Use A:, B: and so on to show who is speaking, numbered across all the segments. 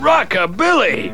A: Rockabilly!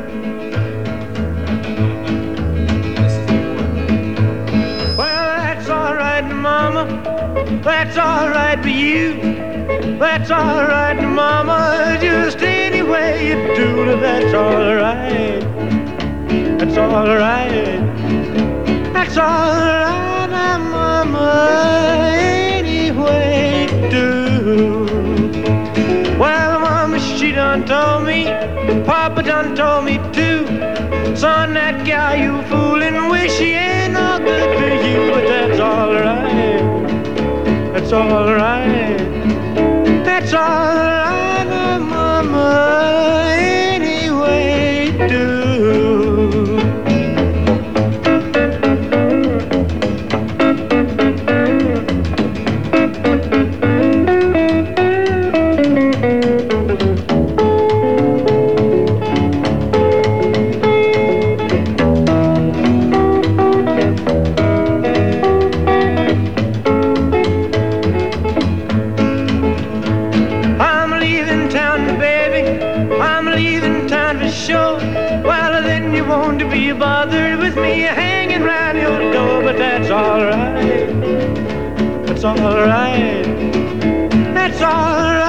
B: Well, that's all right, Mama. That's all right for you. That's all right, Mama. Just any way you do it, that's all right. That's all right. That's all right, Mama. Any way you do. Well, Mama, she done told me, Papa done told me too. Son, that gal you foolin' with, she ain't no good for you. But that's all right. That's all right. That's all right, Mama. Any way you do. Sure, well then you won't be bothered with me hanging round your door, but that's all right. That's all right. That's all right.